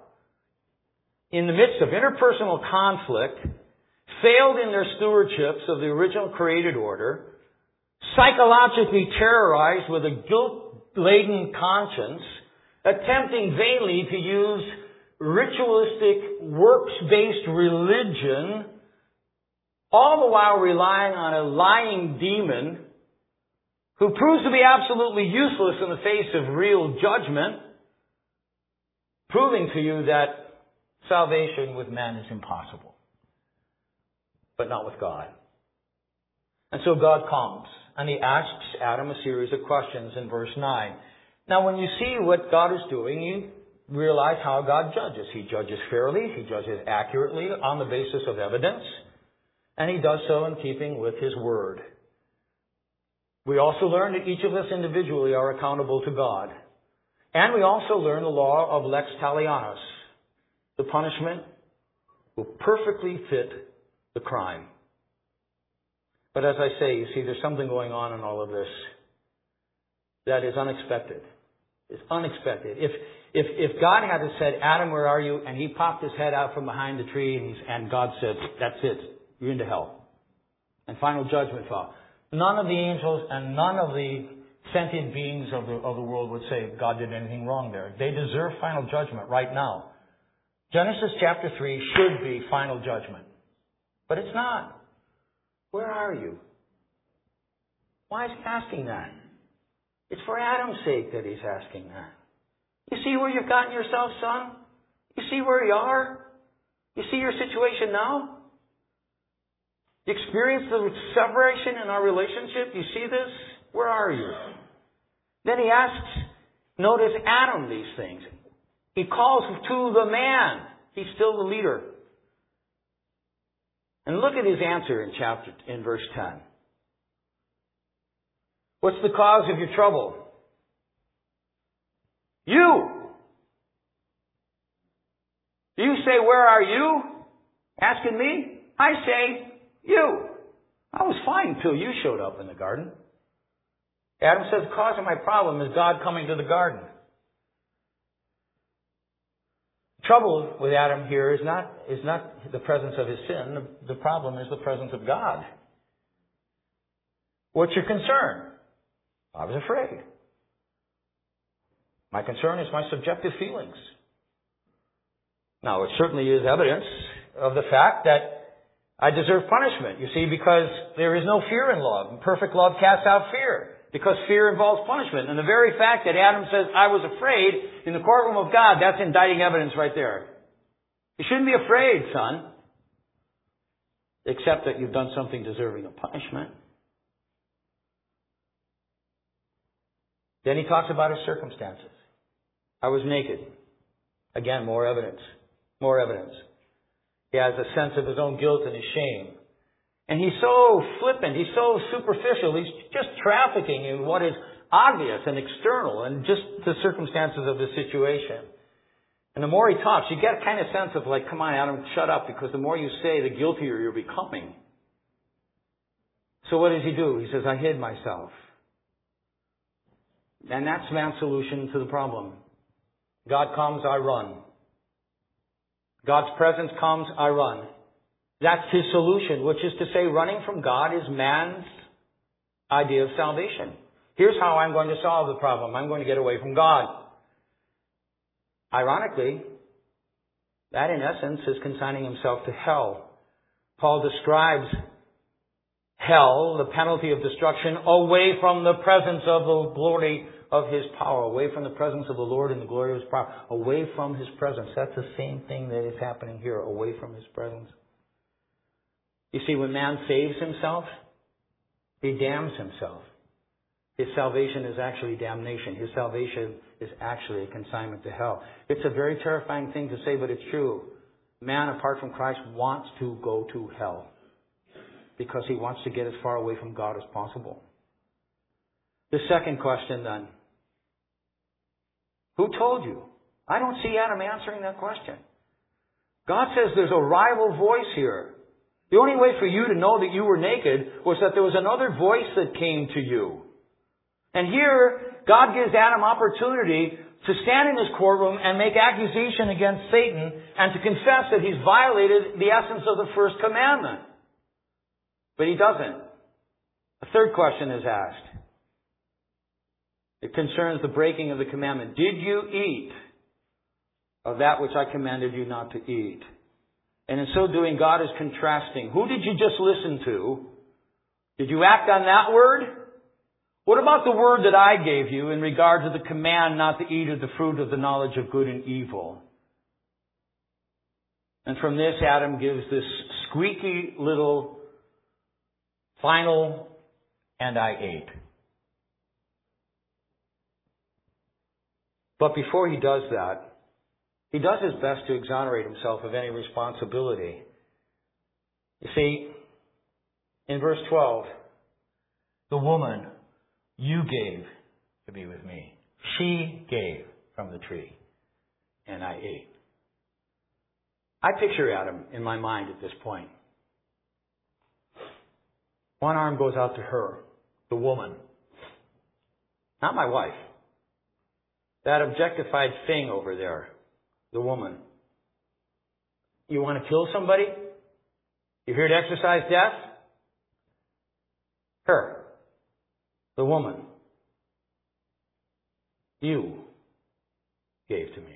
in the midst of interpersonal conflict, failed in their stewardships of the original created order, psychologically terrorized with a guilt-laden conscience, attempting vainly to use ritualistic, works-based religion, all the while relying on a lying demon who proves to be absolutely useless in the face of real judgment, proving to you that salvation with man is impossible, but not with God. And so God comes, and he asks Adam a series of questions in verse nine. Now, when you see what God is doing, you realize how God judges. He judges fairly, he judges accurately on the basis of evidence, and he does so in keeping with his word. We also learn that each of us individually are accountable to God. And we also learn the law of lex talionis. The punishment will perfectly fit the crime. But as I say, you see, there's something going on in all of this that is unexpected. It's unexpected. If if if God had said, Adam, where are you? And he popped his head out from behind the tree, and, he's, and God said, that's it. You're into hell. And final judgment fell. None of the angels and none of the sentient beings of the, of the world would say God did anything wrong there. They deserve final judgment right now. Genesis chapter three should be final judgment. But it's not. Where are you? Why is he asking that? It's for Adam's sake that he's asking that. You see where you've gotten yourself, son? You see where you are? You see your situation now? You experience the separation in our relationship? You see this? Where are you? Then he asks, notice Adam these things. He calls to the man. He's still the leader. And look at his answer in chapter, in verse ten. What's the cause of your trouble? You. You say, where are you? Asking me? I say, you. I was fine until you showed up in the garden. Adam says, the cause of my problem is God coming to the garden. Trouble with Adam here is not, is not the presence of his sin. The, the problem is the presence of God. What's your concern? I was afraid. My concern is my subjective feelings. Now, it certainly is evidence of the fact that I deserve punishment, you see, because there is no fear in love. And perfect love casts out fear, because fear involves punishment. And the very fact that Adam says, I was afraid in the courtroom of God, that's indicting evidence right there. You shouldn't be afraid, son, except that you've done something deserving of punishment. Then he talks about his circumstances. I was naked. Again, more evidence. More evidence. He has a sense of his own guilt and his shame. And he's so flippant. He's so superficial. He's just trafficking in what is obvious and external and just the circumstances of the situation. And the more he talks, you get a kind of sense of like, come on, Adam, shut up, because the more you say, the guiltier you're becoming. So what does he do? He says, I hid myself. And that's man's solution to the problem. God comes, I run. God's presence comes, I run. That's his solution, which is to say running from God is man's idea of salvation. Here's how I'm going to solve the problem. I'm going to get away from God. Ironically, that in essence is consigning himself to hell. Paul describes hell, the penalty of destruction, away from the presence of the glory of His power, away from the presence of the Lord and the glory of His power, away from His presence. That's the same thing that is happening here, away from His presence. You see, when man saves himself, he damns himself. His salvation is actually damnation. His salvation is actually a consignment to hell. It's a very terrifying thing to say, but it's true. Man, apart from Christ, wants to go to hell because he wants to get as far away from God as possible. The second question then. Who told you? I don't see Adam answering that question. God says there's a rival voice here. The only way for you to know that you were naked was that there was another voice that came to you. And here, God gives Adam opportunity to stand in his courtroom and make accusation against Satan and to confess that he's violated the essence of the first commandment. But he doesn't. A third question is asked. It concerns the breaking of the commandment. Did you eat of that which I commanded you not to eat? And in so doing, God is contrasting. Who did you just listen to? Did you act on that word? What about the word that I gave you in regard to the command not to eat of the fruit of the knowledge of good and evil? And from this, Adam gives this squeaky little final, and I ate. But before he does that, he does his best to exonerate himself of any responsibility. You see, in verse twelve, the woman you gave to be with me, she gave from the tree, and I ate. I picture Adam in my mind at this point. One arm goes out to her, the woman, not my wife. That objectified thing over there, the woman. You want to kill somebody? You're here to exercise death? Her, the woman. You gave to me.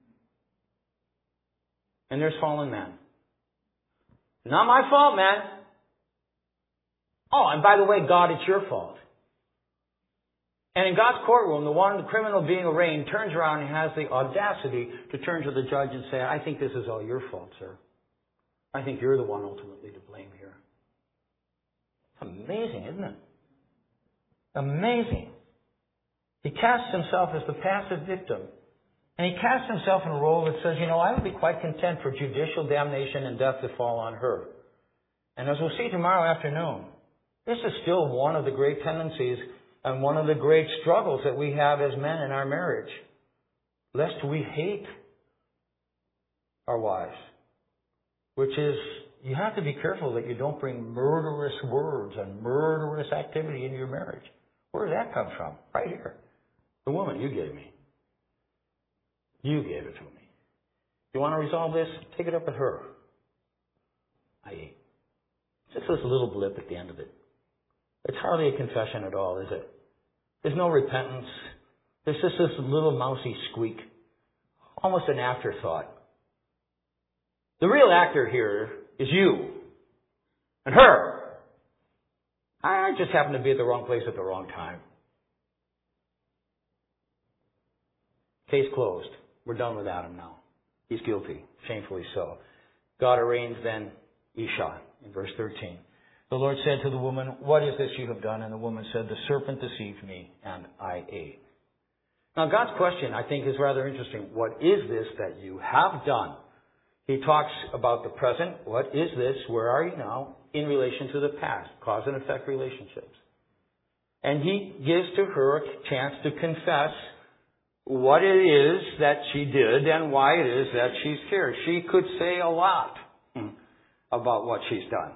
And there's fallen man. Not my fault, man. Oh, and by the way, God, it's your fault. And in God's courtroom, the one, the criminal being arraigned, turns around and has the audacity to turn to the judge and say, I think this is all your fault, sir. I think you're the one ultimately to blame here. Amazing, isn't it? Amazing. He casts himself as the passive victim. And he casts himself in a role that says, you know, I would be quite content for judicial damnation and death to fall on her. And as we'll see tomorrow afternoon, this is still one of the great tendencies and one of the great struggles that we have as men in our marriage. Lest we hate our wives. Which is, you have to be careful that you don't bring murderous words and murderous activity into your marriage. Where does that come from? Right here. The woman you gave me. You gave it to me. You want to resolve this? Take it up with her. I ate. Just this little blip at the end of it. It's hardly a confession at all, is it? There's no repentance. There's just this little mousy squeak. Almost an afterthought. The real actor here is you. And her. I just happened to be at the wrong place at the wrong time. Case closed. We're done with Adam now. He's guilty. Shamefully so. God arraigns then Isha in verse thirteen. The Lord said to the woman, what is this you have done? And the woman said, the serpent deceived me, and I ate. Now God's question, I think, is rather interesting. What is this that you have done? He talks about the present. What is this? Where are you now? In relation to the past. Cause and effect relationships. And he gives to her a chance to confess what it is that she did and why it is that she's here. She could say a lot about what she's done.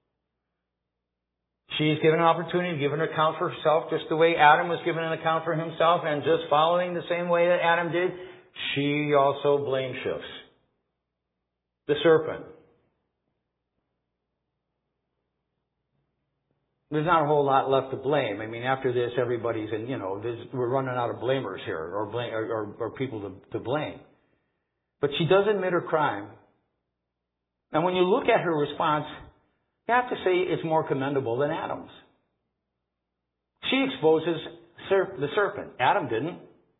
She's given an opportunity to give an account for herself just the way Adam was given an account for himself, and just following the same way that Adam did, she also blame shifts. The serpent. There's not a whole lot left to blame. I mean, after this, everybody's in, you know, we're running out of blamers here, or, blame, or, or, or people to, to blame. But she does admit her crime. And when you look at her response, You have to say it's more commendable than Adam's. She exposes the serpent. Adam didn't.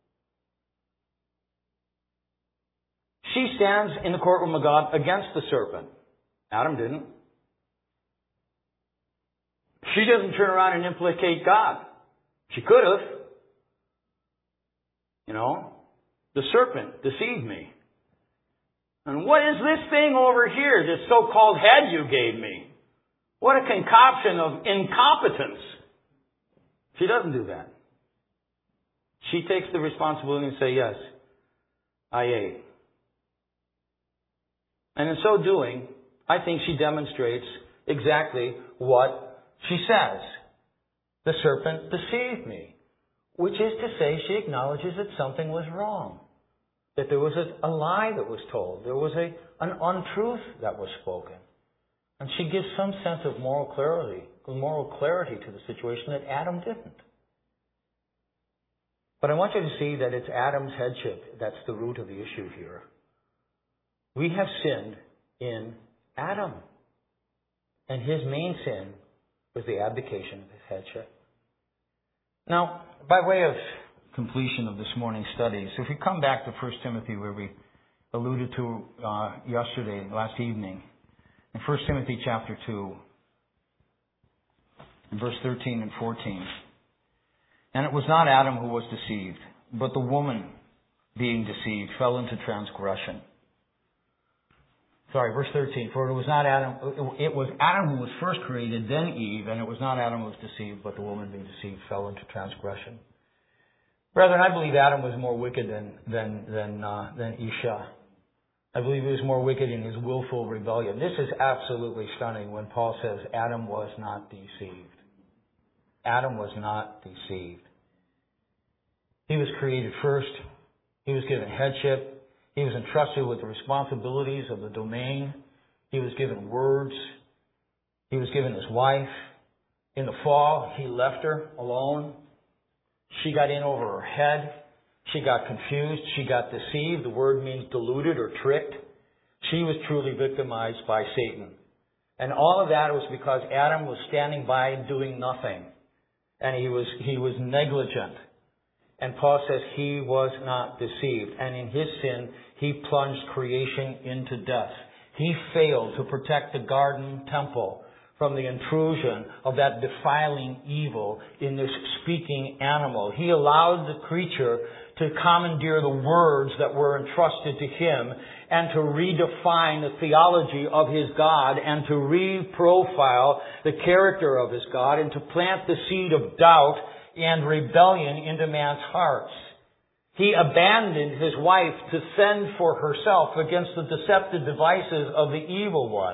She stands in the courtroom of God against the serpent. Adam didn't. She doesn't turn around and implicate God. She could have. You know, the serpent deceived me. And what is this thing over here, this so-called head you gave me? What a concoction of incompetence. She doesn't do that. She takes the responsibility and says, yes, I ate. And in so doing, I think she demonstrates exactly what she says. The serpent deceived me. Which is to say, she acknowledges that something was wrong. That there was a, a lie that was told. There was a, an untruth that was spoken. And she gives some sense of moral clarity, moral clarity to the situation that Adam didn't. But I want you to see that it's Adam's headship that's the root of the issue here. We have sinned in Adam. And his main sin was the abdication of his headship. Now, by way of completion of this morning's studies, if we come back to First Timothy, where we alluded to uh, yesterday, last evening, in First Timothy chapter two, verse thirteen and fourteen. And it was not Adam who was deceived, but the woman, being deceived, fell into transgression. Sorry, verse thirteen. For it was not Adam, it was Adam who was first created, then Eve, and it was not Adam who was deceived, but the woman being deceived fell into transgression. Brethren, I believe Adam was more wicked than than than uh, than Isha. I believe he was more wicked in his willful rebellion. This is absolutely stunning when Paul says Adam was not deceived. Adam was not deceived. He was created first. He was given headship. He was entrusted with the responsibilities of the domain. He was given words. He was given his wife. In the fall, he left her alone. She got in over her head. She got confused. She got deceived. The word means deluded or tricked. She was truly victimized by Satan. And all of that was because Adam was standing by doing nothing. And he was, he was negligent. And Paul says he was not deceived. And in his sin, he plunged creation into death. He failed to protect the garden temple from the intrusion of that defiling evil in this speaking animal. He allowed the creature to commandeer the words that were entrusted to him and to redefine the theology of his God and to re-profile the character of his God and to plant the seed of doubt and rebellion into man's hearts. He abandoned his wife to fend for herself against the deceptive devices of the evil one.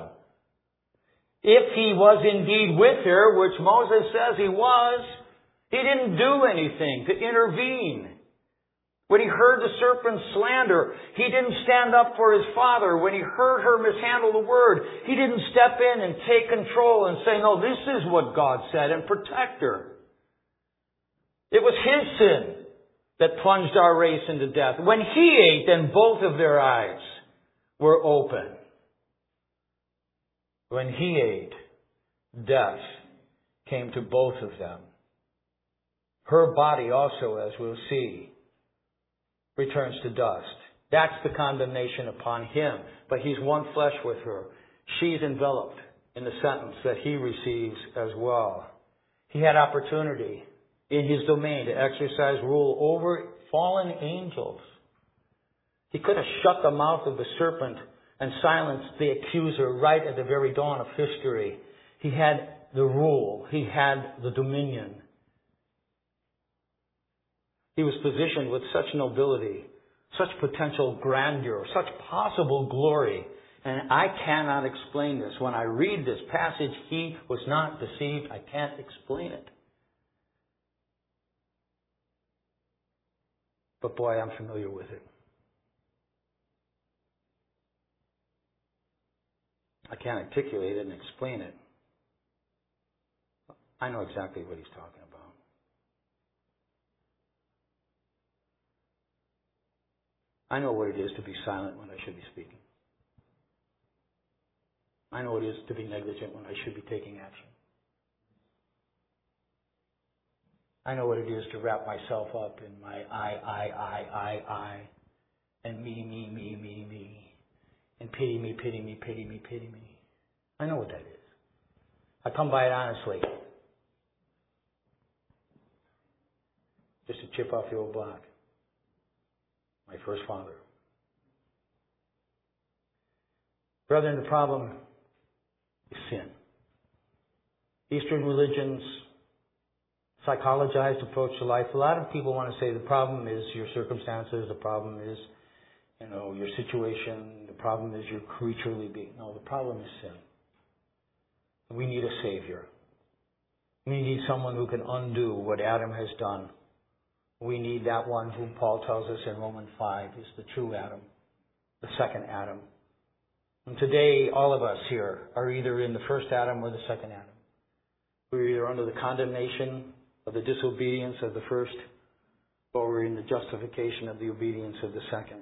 If he was indeed with her, which Moses says he was, he didn't do anything to intervene. When he heard the serpent's slander, he didn't stand up for his father. When he heard her mishandle the word, he didn't step in and take control and say, no, this is what God said, and protect her. It was his sin that plunged our race into death. When he ate, then both of their eyes were open. When he ate, death came to both of them. Her body also, as we'll see, returns to dust. That's the condemnation upon him. But he's one flesh with her. She's enveloped in the sentence that he receives as well. He had opportunity in his domain to exercise rule over fallen angels. He could have shut the mouth of the serpent and silenced the accuser right at the very dawn of history. He had the rule. He had the dominion. He was positioned with such nobility, such potential grandeur, such possible glory. And I cannot explain this. When I read this passage, he was not deceived. I can't explain it. But boy, I'm familiar with it. I can't articulate it and explain it. I know exactly what he's talking about. I know what it is to be silent when I should be speaking. I know it is to be negligent when I should be taking action. I know what it is to wrap myself up in my I, I, I, I, I, and me, me, me, me, me, and pity me, pity me, pity me, pity me. I know what that is. I come by it honestly. Just to chip off the old block. My first father. Brethren, the problem is sin. Eastern religions, psychologized approach to life. A lot of people want to say the problem is your circumstances, the problem is, you know, your situation, the problem is your creaturely being. No, the problem is sin. We need a Savior. We need someone who can undo what Adam has done. We need that one whom Paul tells us in Romans five is the true Adam, the second Adam. And today, all of us here are either in the first Adam or the second Adam. We're either under the condemnation of the disobedience of the first, or we're in the justification of the obedience of the second.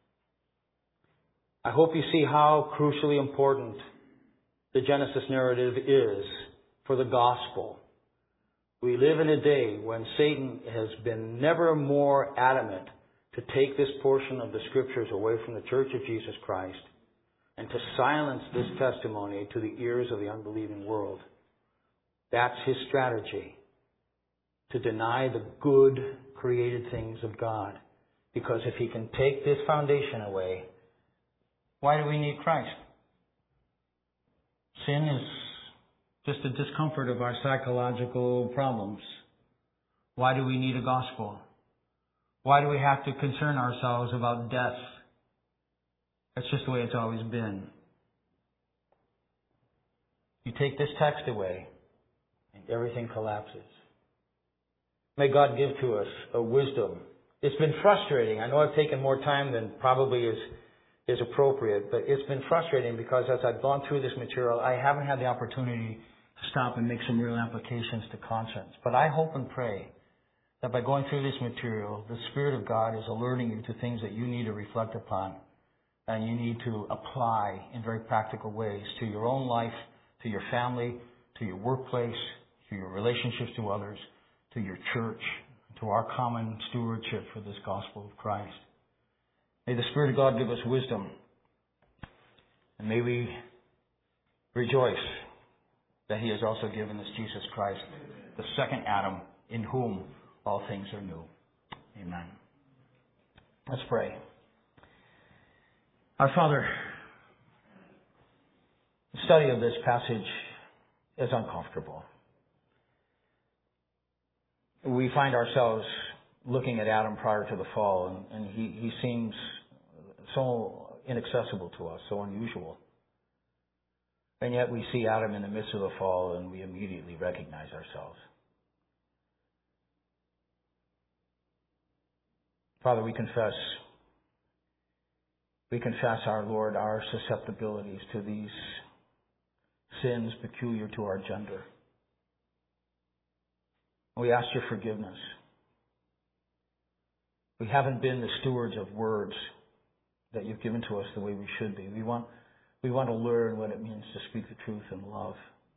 I hope you see how crucially important the Genesis narrative is for the gospel. We live in a day when Satan has been never more adamant to take this portion of the Scriptures away from the Church of Jesus Christ and to silence this testimony to the ears of the unbelieving world. That's his strategy, to deny the good created things of God. Because if he can take this foundation away, why do we need Christ? Sin is just a discomfort of our psychological problems. Why do we need a gospel? Why do we have to concern ourselves about death? That's just the way it's always been. You take this text away, and everything collapses. May God give to us a wisdom. It's been frustrating. I know I've taken more time than probably is is appropriate, but it's been frustrating because as I've gone through this material, I haven't had the opportunity to stop and make some real applications to conscience. But I hope and pray that by going through this material, the Spirit of God is alerting you to things that you need to reflect upon and you need to apply in very practical ways to your own life, to your family, to your workplace, to your relationships to others, to your church, to our common stewardship for this gospel of Christ. May the Spirit of God give us wisdom, and may we rejoice that He has also given us Jesus Christ, the second Adam, in whom all things are new. Amen. Let's pray. Our Father, the study of this passage is uncomfortable. We find ourselves looking at Adam prior to the fall, and, and he, he seems so inaccessible to us, so unusual. And yet we see Adam in the midst of the fall, and we immediately recognize ourselves. Father, we confess, we confess, our Lord, our susceptibilities to these sins peculiar to our gender. We ask your forgiveness. We haven't been the stewards of words that you've given to us the way we should be. We want, we want to learn what it means to speak the truth in love.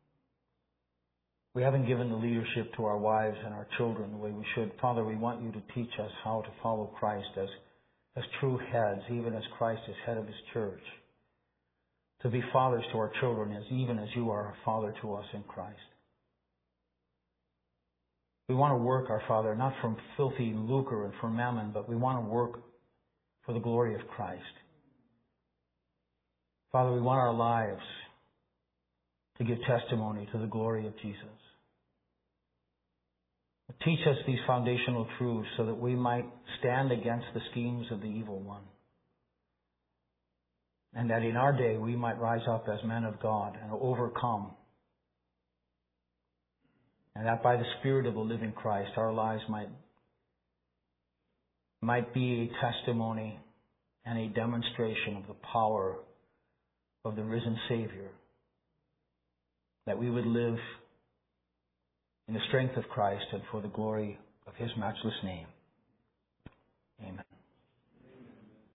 We haven't given the leadership to our wives and our children the way we should. Father, we want you to teach us how to follow Christ as, as true heads, even as Christ is head of his church. To be fathers to our children as even as you are a father to us in Christ. We want to work, our Father, not from filthy lucre and for mammon, but we want to work for the glory of Christ. Father, we want our lives to give testimony to the glory of Jesus. Teach us these foundational truths so that we might stand against the schemes of the evil one. And that in our day we might rise up as men of God and overcome. And that by the Spirit of the living Christ, our lives might, might be a testimony and a demonstration of the power of the risen Savior. That we would live in the strength of Christ and for the glory of his matchless name. Amen.